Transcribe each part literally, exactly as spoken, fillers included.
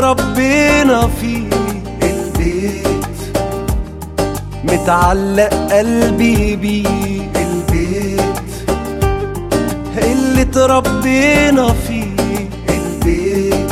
اتربينا فيه، البيت متعلق قلبي بيه، البيت اللي اتربينا فيه، البيت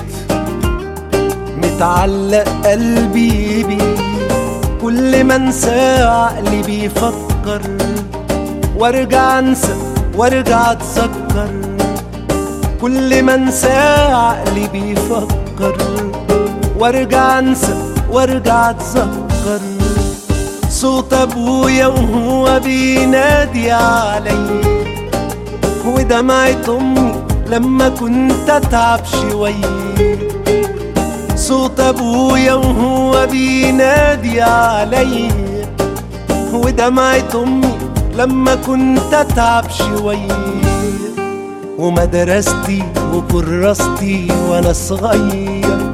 متعلق قلبي بيه. كل ما انسى عقلي بيفكر، وارجع انسى وارجع اتذكر. كل ما انسى عقلي بيفكر، وارجع انسى وارجع اتذكر. صوت ابويا وهو بينادي علي، ودمعة امي لما كنت اتعب شوية. صوت ابويا وهو بينادي علي، ودمعة امي لما كنت اتعب شوية. ومدرستي وكراستي وانا صغير،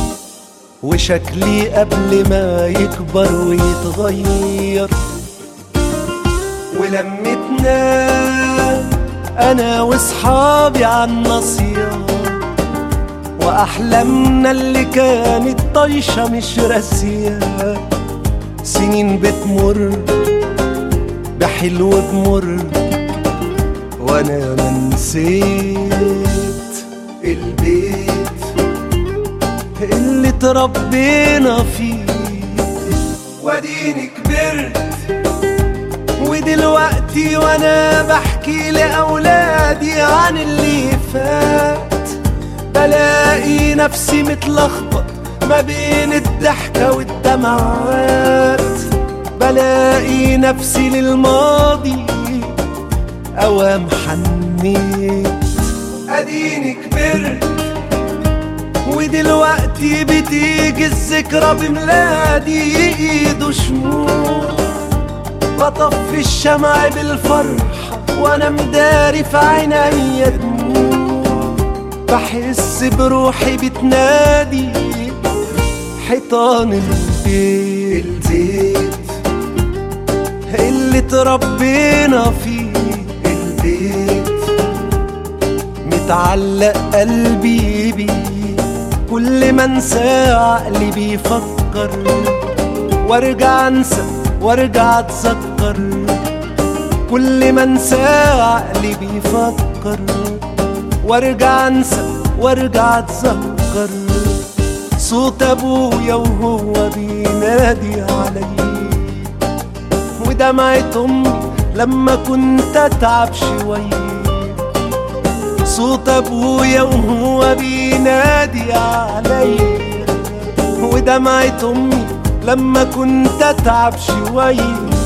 وشكلي قبل ما يكبر ويتغير. ولمتنا انا واصحابي عالناصية، واحلامنا اللي كانت طايشة مش راسية. سنين بتمر بحلو بمر، وانا منسيت البيت اللي اتربينا فيه. واديني كبرت ودلوقتي وانا بحكي لاولادي عن اللي فات، بلاقي نفسي متلخبط ما بين الضحكة والدمعات. بلاقي نفسي للماضي اوام حنيت. اديني كبرت ودلوقتي بتيجي الذكرى بميلادي ايده شموع. بطفي الشمع بالفرحة وانا مداري في عينيا دموع. بحس بروحي بتنادي حيطان البيت، البيت اللي اتربينا فيه، البيت متعلق قلبي بيه. كل ما انسى عقلي بيفكر، وارجع انسى وارجع اتذكر. كل ما انسى عقلي بيفكر، وارجع انسى وارجع اتذكر. صوت ابويا وهو بينادي علي، ودمعة امي لما كنت اتعب شوية. صوت ابويا وهو بينادي علي، ودمعة امي لما كنت اتعب شوية.